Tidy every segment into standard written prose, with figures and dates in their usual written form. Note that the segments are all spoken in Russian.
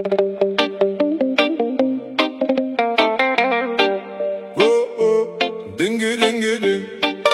Ding-a-ding-a-ding.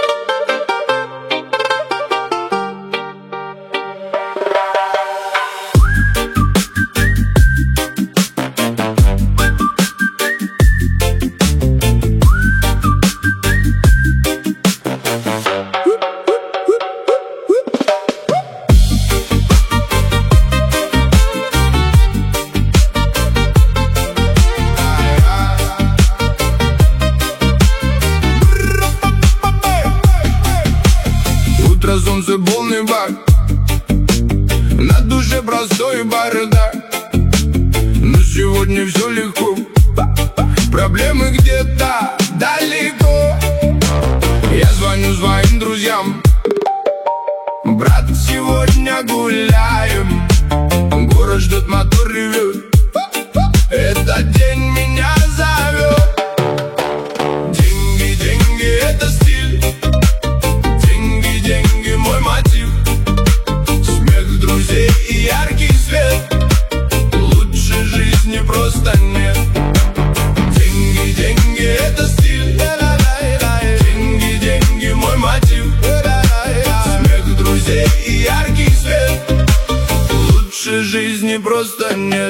Солнце полный бак, на душе простой бардак. Но сегодня все легко, проблемы где-то далеко. Я звоню своим друзьям: брат, сегодня гуляем. Город ждет, мотор ревет, этот день меня зовет. Деньги, деньги, это стиль. Деньги, мой мотив. Смех друзей и яркий свет. Лучше жизни просто нет. Деньги, деньги, это стиль. Деньги, деньги, мой мотив. Смех друзей и яркий свет. Лучше жизни просто нет.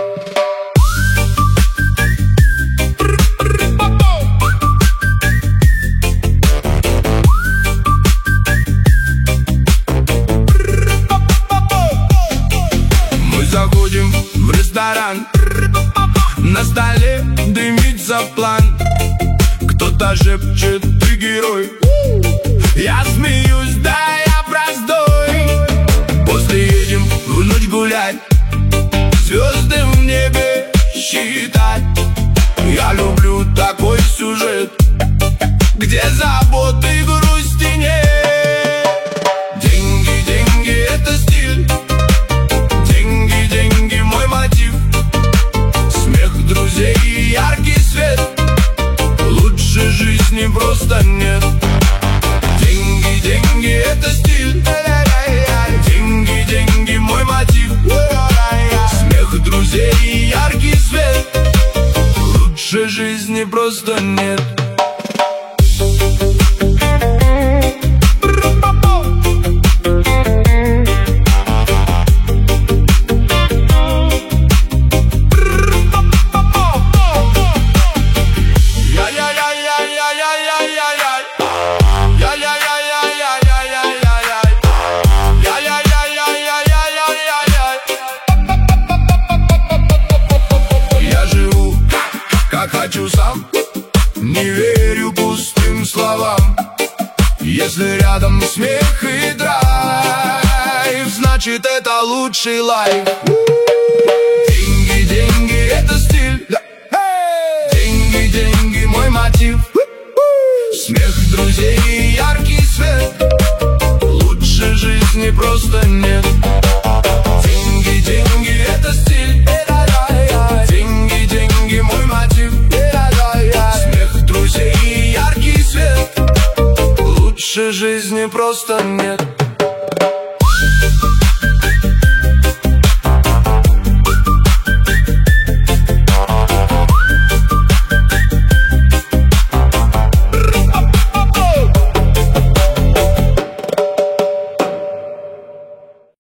Заходим в ресторан, на столе дымится план. Кто-то шепчет: ты герой. Я смеюсь, да, я простой. После едем в ночь гулять, звезды в небе считать. Я люблю такой сюжет, где заботы и грусти нет. Деньги, деньги, это стиль. Деньги, мой мотив. Смех друзей и яркий свет. Лучше жизни просто нет. Деньги, деньги, это стиль. Деньги, деньги, мой мотив. Смех друзей и яркий свет. Лучше жизни просто нет. Хочу сам, не верю пустым словам. Если рядом смех и драйв, значит это лучший лайф. Деньги, деньги, это стиль. Деньги, деньги, мой мотив. Смех друзей и яркий свет. Лучше жизни просто нет.